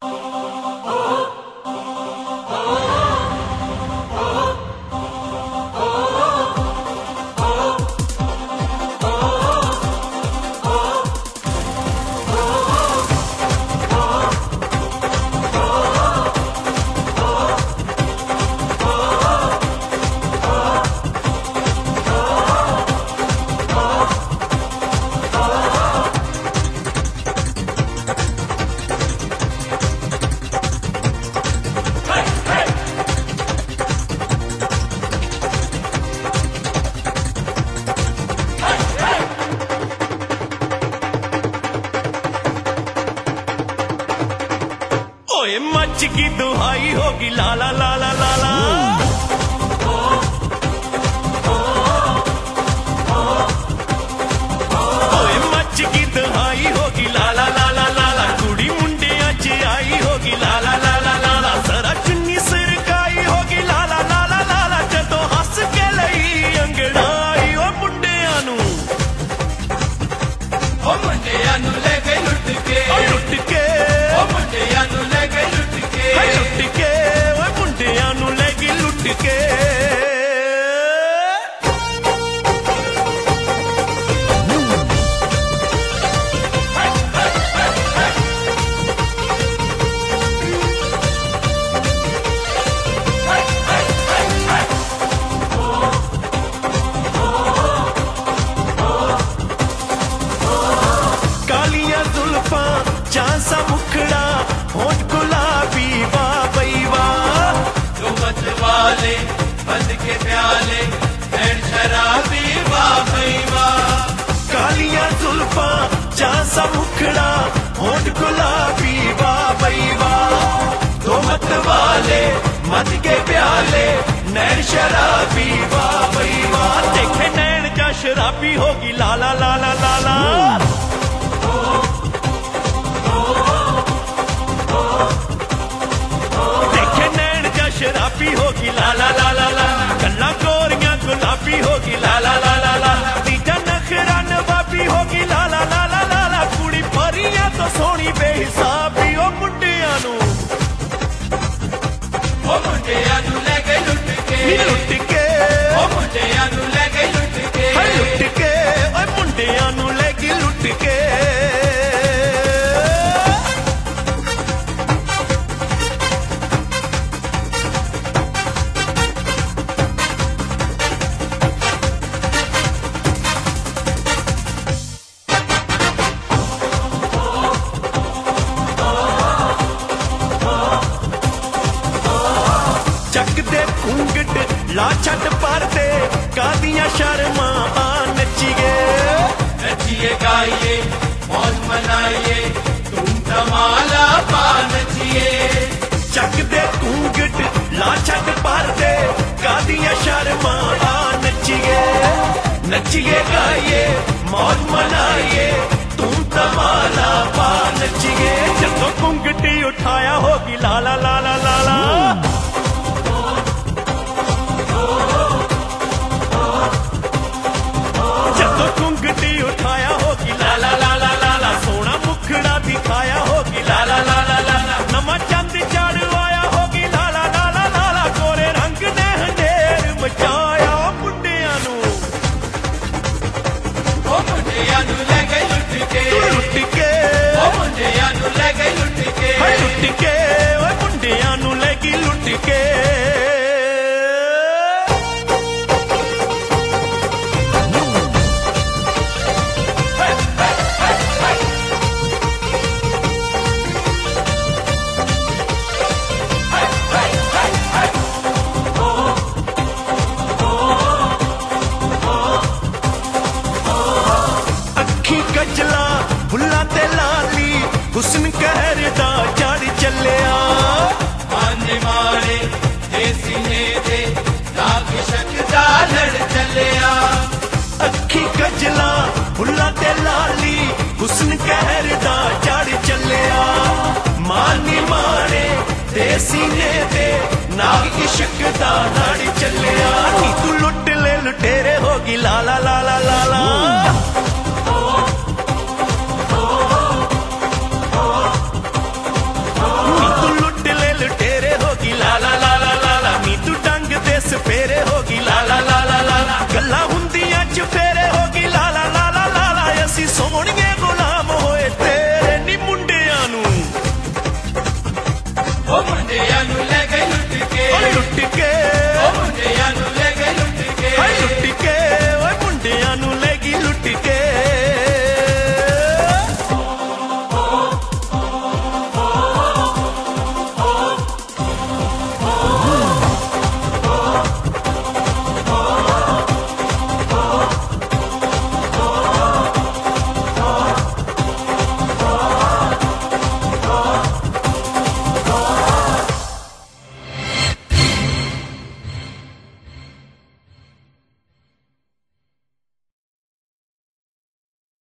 ओए मच की दुहाई होगी लाला लाला लाला। ओए मच की दुहाई होगी लाला लाला लाला। कुड़ी मुंडिया च आई होगी लाला लाला लाला। जरा चुन्नी सरकाई होगी लाला लाला लाला। जदों हस के लई अंगड़ाई ओ मुंडिया नू, ओ मुंडिया नू ले गई लुट के, लुट के ओ मुंडिया नू ले गई लुट के, लुट के ओ मुंडिया नू ले गई लुट के। कालियां जुल्फां चांसा मुखड़ा होठ गुलाबी वाह बई वाह। जो मत वाले बंद के प्याले नैन शराबी वाह भई वाह। कालियां जुल्फां चांसा मुखड़ा होठ गुलाबी वाह बई वाह। दो मत वाले मत के प्याले नैन शराबी वाह बई वाह। देखे नैन जा शराबी होगी लाला लाला लाला। देखे नैन जा शराबी होगी लाला लाला लाला। गल्ला गोरियां गुलाबी होगी लाला लाला लाला। तीजा नखरा नवाबी होगी लाला लाला लाला। कुड़ी परियां तो सोनी बेहिसाबी ओ मुंडियां नू, ओ मुंडिया नू ले गई लुट के, लुट के ओ मुंडिया नू ले गई लुट के, लुट के ओ मुंडियां नू ले गई लुट के। ਚੱਕ ਦੇ ਘੂੰਗਟ ਲਾ ਛੱਡ ਪਰਦੇ ਕਾਦੀਆਂ ਸ਼ਰਮਾਂ ਆ ਨੱਚੀਏ। नचिए गाइए मौज मनाइए तुम धमाला पा नचिए। ਚੱਕ ਦੇ ਘੂੰਗਟ ਲਾ ਛੱਡ ਪਰਦੇ ਕਾਦੀਆਂ ਸ਼ਰਮਾਂ ਆ ਨੱਚੀਏ। नचिए गाइए मौज मनाइए तुम धमाला पा नचिए। जदों घूंगटी उठाया होगी लाला लाला लाला। जदों घूंगटी उठाया होगी लाला लाला लाला। सोना मुखड़ा दिखाया होगी लाला लाला लाला। नवा चंद चढ़वाया होगी लाला लाला लाला। गोरे रंग ने हनेर मचाया मुंडियां नू, ओ मुंडिया नू ले गई लुट के, लुट के ओ मुंडिया नू ले गई लुट के, लुट के ओ मुंडियां नू ले गई लुट के। ਅੱਖੀ ਕਜਲਾ ਫੁੱਲਾਂ ਤੇ ਲਾਲੀ ਹੁਸਨ ਕਹਿਰ ਦਾ ਚੜ ਚੱਲਿਆ। माने मारे देसी ने दे नाग शकदा लड़ चलिया। ਅੱਖੀ ਕਜਲਾ ਫੁੱਲਾਂ ਤੇ ਲਾਲੀ ਹੁਸਨ ਕਹਿਰ ਦਾ ਚੜ ਚੱਲਿਆ। ਮਾਨੀ ਮਾਰੇ ਦੇਸੀ ਨੇ ਤੇ ਨਾਗ ਇਸ਼ਕ ਦਾ ਲੜ ਚੱਲਿਆ। ਨੀ ਤੂੰ ਲੁੱਟ ਲੈ ਲੁਟੇਰੇ ਹੋਗੀ ਲਾਲਾ ਲਾਲਾ ਲਾਲਾ।